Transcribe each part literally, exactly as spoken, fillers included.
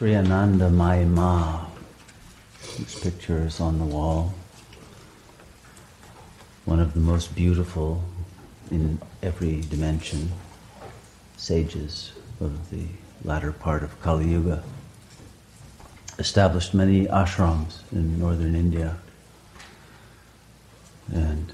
Sri Ananda Mai Ma, whose picture is on the wall. One of the most beautiful in every dimension sages of the latter part of Kali Yuga. Established many ashrams in northern India. And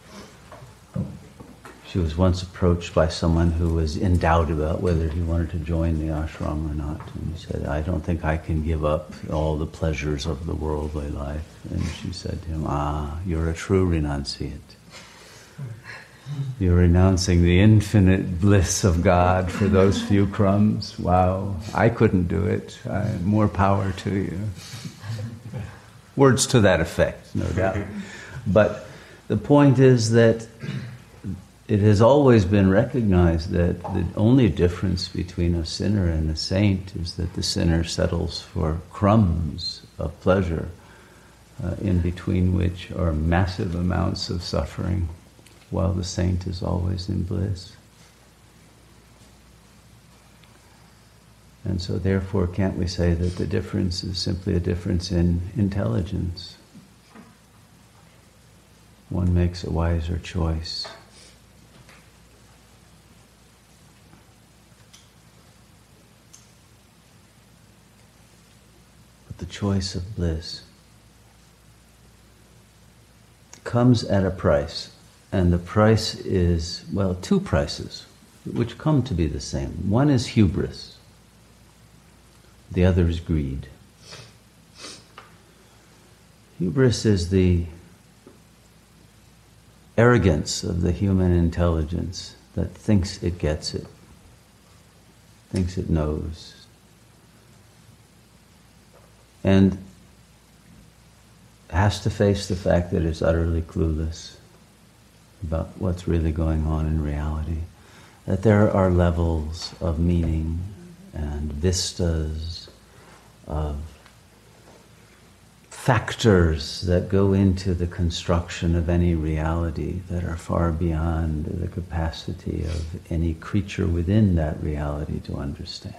she was once approached by someone who was in doubt about whether he wanted to join the ashram or not. And he said, I don't think I can give up all the pleasures of the worldly life. And she said to him, ah, you're a true renunciate. You're renouncing the infinite bliss of God for those few crumbs. Wow, I couldn't do it. I, more power to you. Words to that effect, no doubt. But the point is that it has always been recognized that the only difference between a sinner and a saint is that the sinner settles for crumbs of pleasure, uh, in between which are massive amounts of suffering, while the saint is always in bliss. And so therefore, can't we say that the difference is simply a difference in intelligence? One makes a wiser choice. But the choice of bliss comes at a price. And the price is, well, two prices, which come to be the same. One is hubris. The other is greed. Hubris is the arrogance of the human intelligence that thinks it gets it, thinks it knows. And has to face the fact that it's utterly clueless about what's really going on in reality, that there are levels of meaning and vistas of factors that go into the construction of any reality that are far beyond the capacity of any creature within that reality to understand.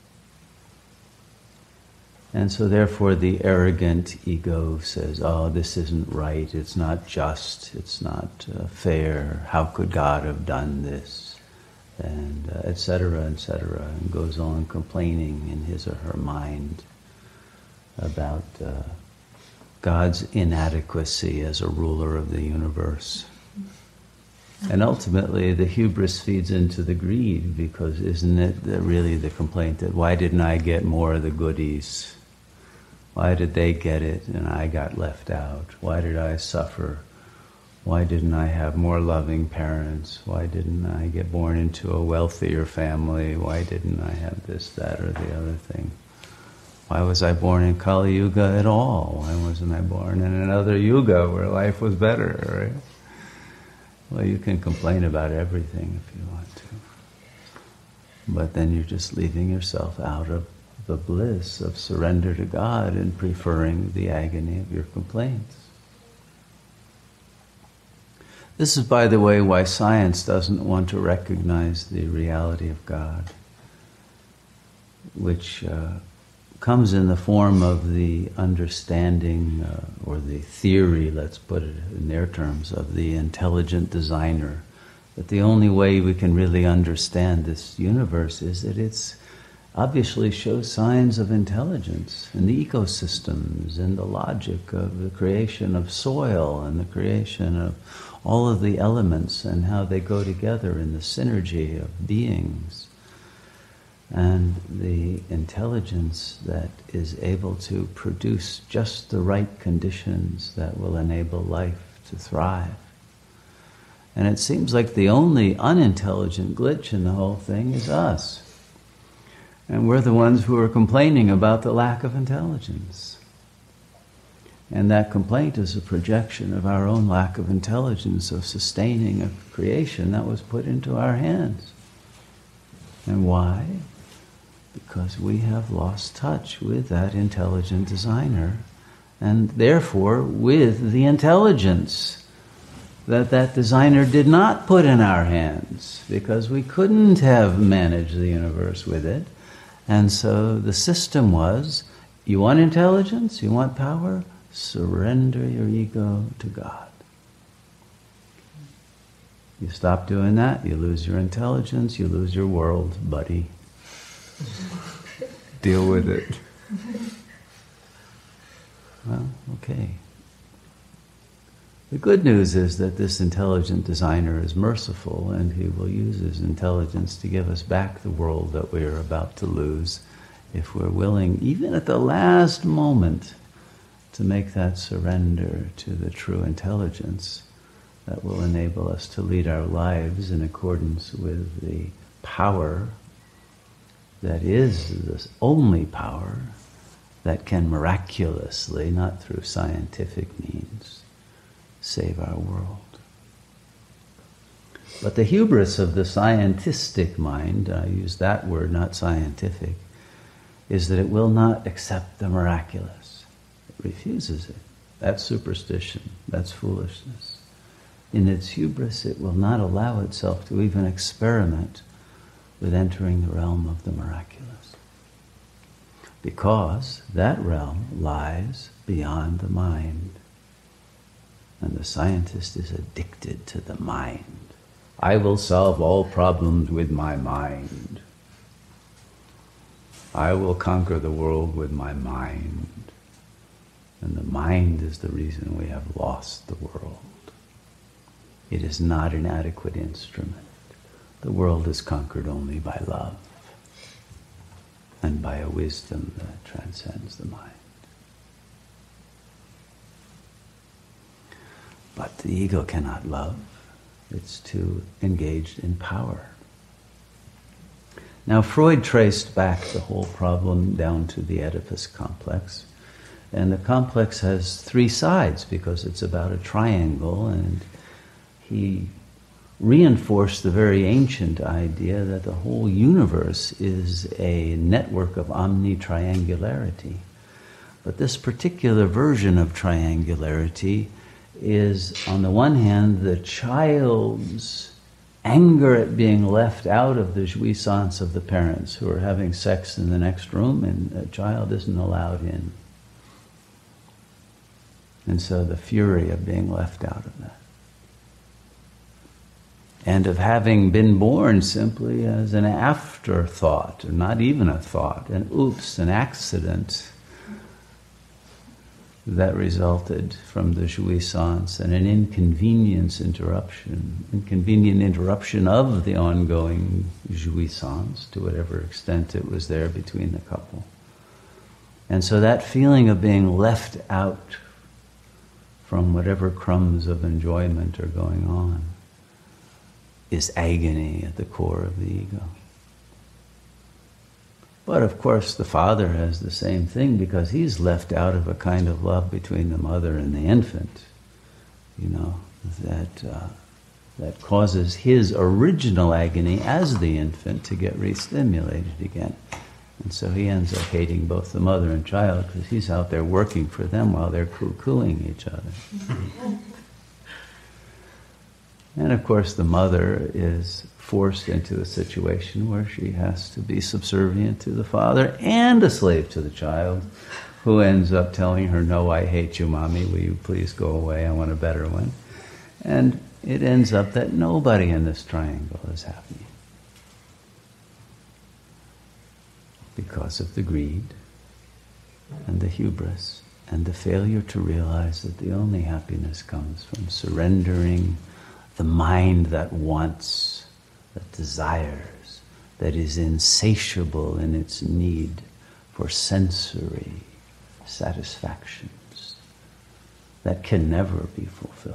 And so therefore the arrogant ego says, oh, this isn't right, it's not just, it's not uh, fair, how could God have done this? And uh, et cetera, et cetera, and goes on complaining in his or her mind about uh, God's inadequacy as a ruler of the universe. And ultimately the hubris feeds into the greed, because isn't it the, really the complaint that why didn't I get more of the goodies? Why did they get it and I got left out? Why did I suffer? Why didn't I have more loving parents? Why didn't I get born into a wealthier family? Why didn't I have this, that, or the other thing? Why was I born in Kali Yuga at all? Why wasn't I born in another Yuga where life was better, right? Well, you can complain about everything if you want to. But then you're just leaving yourself out of the bliss of surrender to God and preferring the agony of your complaints. This is, by the way, why science doesn't want to recognize the reality of God, which uh, comes in the form of the understanding, uh, or the theory, let's put it in their terms, of the intelligent designer. That the only way we can really understand this universe is that it's obviously shows signs of intelligence in the ecosystems and the logic of the creation of soil and the creation of all of the elements and how they go together in the synergy of beings. And the intelligence that is able to produce just the right conditions that will enable life to thrive. And it seems like the only unintelligent glitch in the whole thing is us. And we're the ones who are complaining about the lack of intelligence. And that complaint is a projection of our own lack of intelligence of sustaining a creation that was put into our hands. And why? Because we have lost touch with that intelligent designer, and therefore with the intelligence that that designer did not put in our hands, because we couldn't have managed the universe with it. And so the system was, you want intelligence, you want power, surrender your ego to God. You stop doing that, you lose your intelligence, you lose your world, buddy. Deal with it. Well, okay. The good news is that this intelligent designer is merciful, and he will use his intelligence to give us back the world that we're about to lose if we're willing, even at the last moment, to make that surrender to the true intelligence that will enable us to lead our lives in accordance with the power that is the only power that can miraculously, not through scientific means, save our world. But the hubris of the scientistic mind, I use that word, not scientific, is that it will not accept the miraculous. It refuses it. That's superstition. That's foolishness. In its hubris, it will not allow itself to even experiment with entering the realm of the miraculous. Because that realm lies beyond the mind. And the scientist is addicted to the mind. I will solve all problems with my mind. I will conquer the world with my mind. And the mind is the reason we have lost the world. It is not an adequate instrument. The world is conquered only by love and by a wisdom that transcends the mind. But the ego cannot love. It's too engaged in power. Now, Freud traced back the whole problem down to the Oedipus complex. And the complex has three sides because it's about a triangle, and he reinforced the very ancient idea that the whole universe is a network of omnitriangularity. But this particular version of triangularity is, on the one hand, the child's anger at being left out of the jouissance of the parents who are having sex in the next room, and a child isn't allowed in. And so the fury of being left out of that. And of having been born simply as an afterthought, or not even a thought, an oops, an accident that resulted from the jouissance and an inconvenience interruption, inconvenient interruption of the ongoing jouissance to whatever extent it was there between the couple. And so that feeling of being left out from whatever crumbs of enjoyment are going on is agony at the core of the ego. But of course the father has the same thing because he's left out of a kind of love between the mother and the infant, you know, that uh, that causes his original agony as the infant to get re-stimulated again. And so he ends up hating both the mother and child because he's out there working for them while they're coo-cooing each other. And of course the mother is forced into a situation where she has to be subservient to the father and a slave to the child, who ends up telling her, "No, I hate you, Mommy. Will you please go away? I want a better one." And it ends up that nobody in this triangle is happy because of the greed and the hubris and the failure to realize that the only happiness comes from surrendering the mind that wants, that desires, that is insatiable in its need for sensory satisfactions that can never be fulfilled.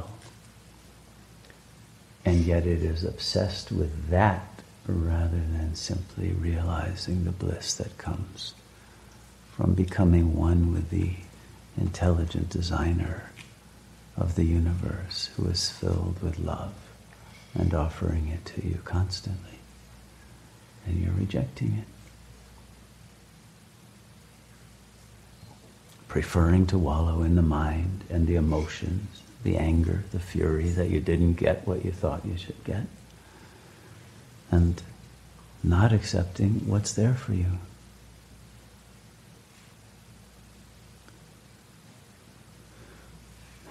And yet it is obsessed with that rather than simply realizing the bliss that comes from becoming one with the intelligent designer of the universe who is filled with love and offering it to you constantly, and you're rejecting it, preferring to wallow in the mind and the emotions, the anger, the fury that you didn't get what you thought you should get, and not accepting what's there for you,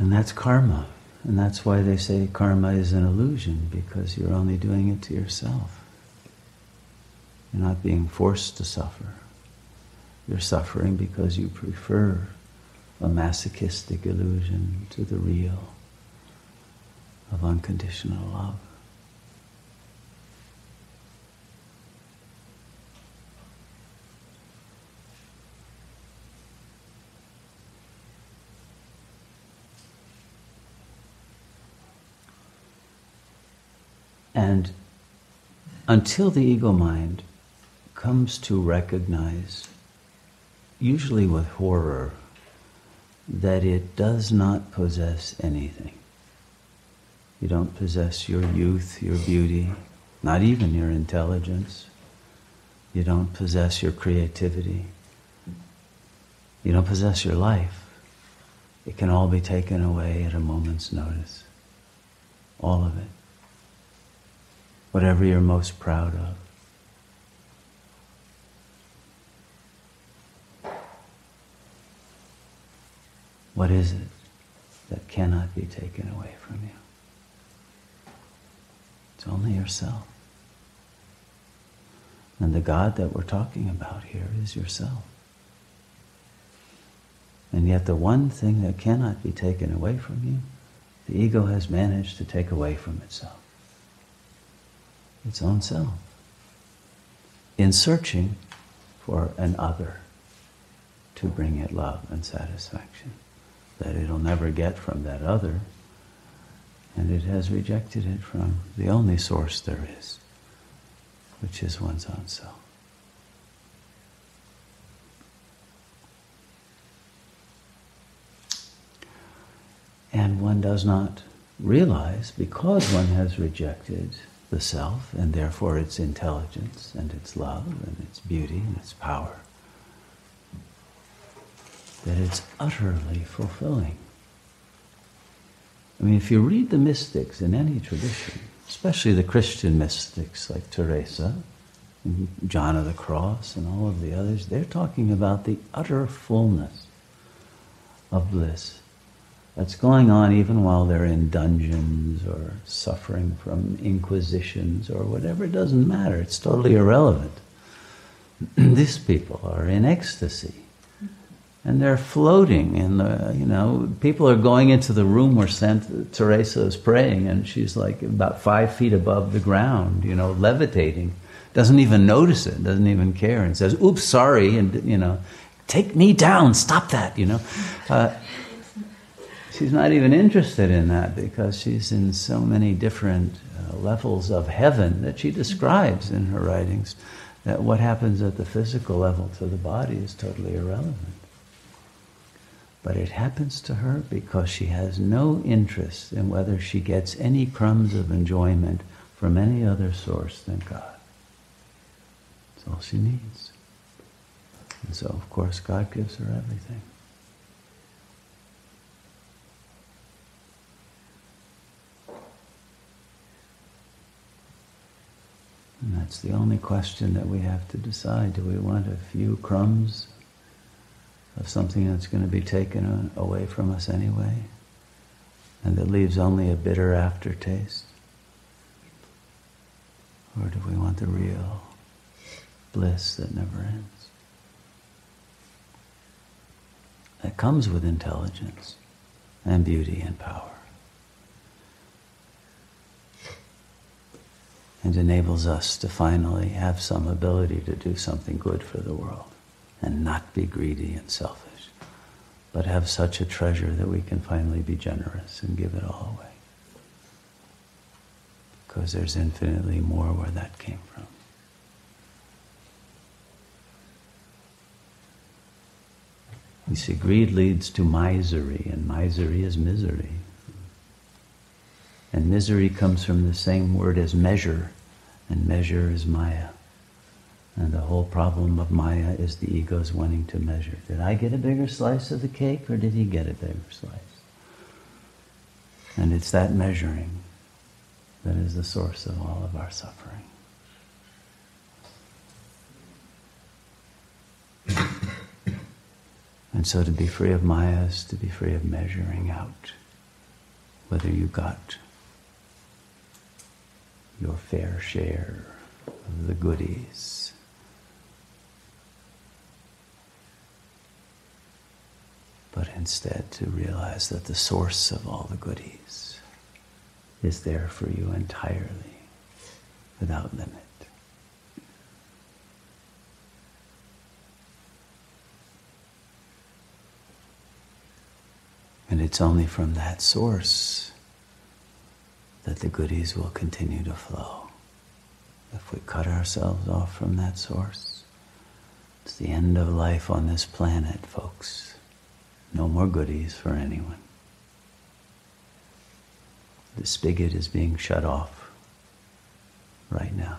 And that's karma. And that's why they say karma is an illusion, because you're only doing it to yourself. You're not being forced to suffer. You're suffering because you prefer a masochistic illusion to the real of unconditional love. And until the ego mind comes to recognize, usually with horror, that it does not possess anything. You don't possess your youth, your beauty, not even your intelligence. You don't possess your creativity. You don't possess your life. It can all be taken away at a moment's notice. All of it. Whatever you're most proud of. What is it that cannot be taken away from you? It's only yourself. And the God that we're talking about here is yourself. And yet the one thing that cannot be taken away from you, the ego has managed to take away from itself. Its own self. In searching for an other to bring it love and satisfaction that it'll never get from that other, and it has rejected it from the only source there is, which is one's own self. And one does not realize, because one has rejected the self, and therefore its intelligence, and its love, and its beauty, and its power, that it's utterly fulfilling. I mean, if you read the mystics in any tradition, especially the Christian mystics like Teresa, and John of the Cross, and all of the others, they're talking about the utter fullness of bliss that's going on even while they're in dungeons or suffering from inquisitions or whatever. It doesn't matter. It's totally irrelevant. These people are in ecstasy. And they're floating in the, you know, people are going into the room where Saint Teresa is praying, and she's like about five feet above the ground, you know, levitating. Doesn't even notice it, doesn't even care, and says, oops, sorry, and, you know, take me down, stop that, you know. Uh, she's not even interested in that, because she's in so many different uh, levels of heaven that she describes in her writings, that what happens at the physical level to the body is totally irrelevant. But it happens to her because she has no interest in whether she gets any crumbs of enjoyment from any other source than God. That's all she needs. And so, of course, God gives her everything. And that's the only question that we have to decide. Do we want a few crumbs of something that's going to be taken away from us anyway, and that leaves only a bitter aftertaste? Or do we want the real bliss that never ends? That comes with intelligence and beauty and power, and enables us to finally have some ability to do something good for the world and not be greedy and selfish, but have such a treasure that we can finally be generous and give it all away. Because there's infinitely more where that came from. You see, greed leads to misery, and misery is misery. And misery comes from the same word as measure, and measure is Maya. And the whole problem of Maya is the ego's wanting to measure. Did I get a bigger slice of the cake, or did he get a bigger slice? And it's that measuring that is the source of all of our suffering. And so to be free of Maya is to be free of measuring out whether you got your fair share of the goodies. But instead to realize that the source of all the goodies is there for you entirely, without limit. And it's only from that source that the goodies will continue to flow. If we cut ourselves off from that source, it's the end of life on this planet, folks. No more goodies for anyone. The spigot is being shut off right now.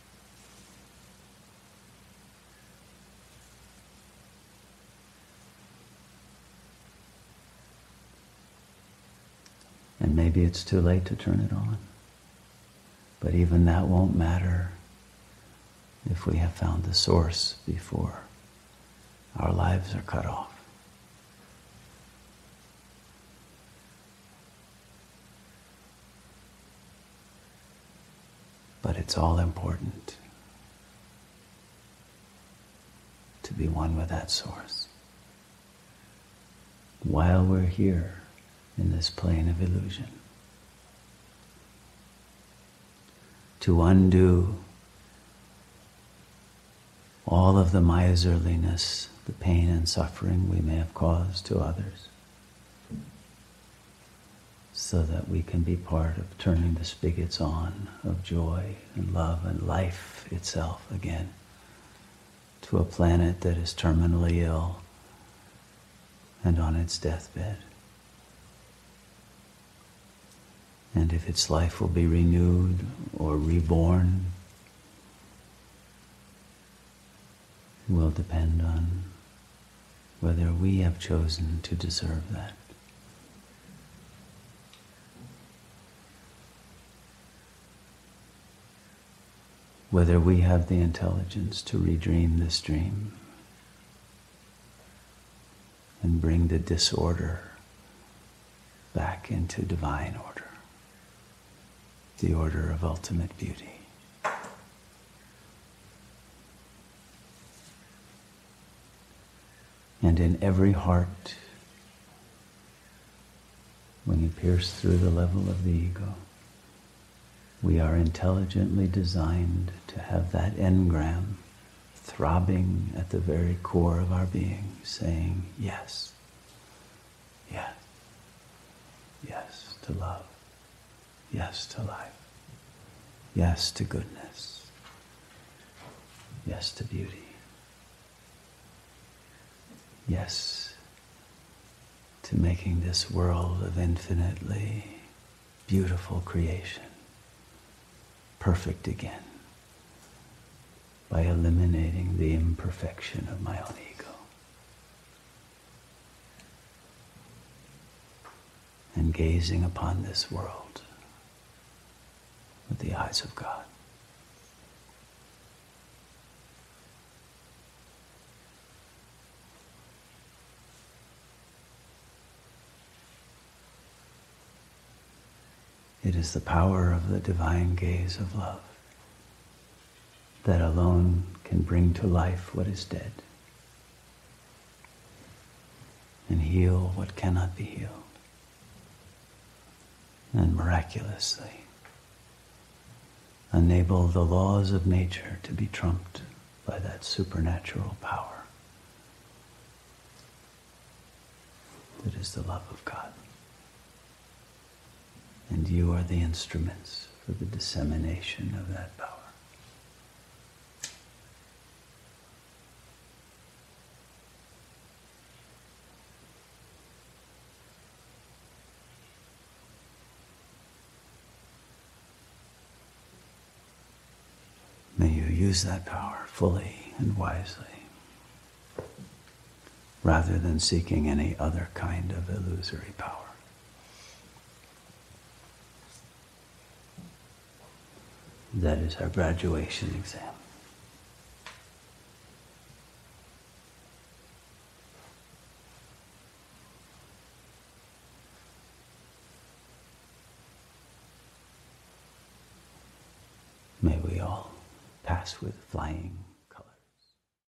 And maybe it's too late to turn it on. But even that won't matter if we have found the source before our lives are cut off. But it's all important to be one with that source while we're here in this plane of illusion. To undo all of the miserliness, the pain and suffering we may have caused to others, so that we can be part of turning the spigots on of joy and love and life itself again to a planet that is terminally ill and on its deathbed. And if its life will be renewed or reborn will depend on whether we have chosen to deserve that. Whether we have the intelligence to redream this dream and bring the disorder back into divine order, the order of ultimate beauty. And in every heart, when you pierce through the level of the ego, we are intelligently designed to have that engram throbbing at the very core of our being, saying yes, yes, yes to love, yes to life, yes to goodness, yes to beauty, yes to making this world of infinitely beautiful creation perfect again by eliminating the imperfection of my own ego and gazing upon this world with the eyes of God. It is the power of the divine gaze of love that alone can bring to life what is dead and heal what cannot be healed, and miraculously enable the laws of nature to be trumped by that supernatural power that is the love of God. And you are the instruments for the dissemination of that power. May you use that power fully and wisely, rather than seeking any other kind of illusory power. That is our graduation exam. May we all pass with flying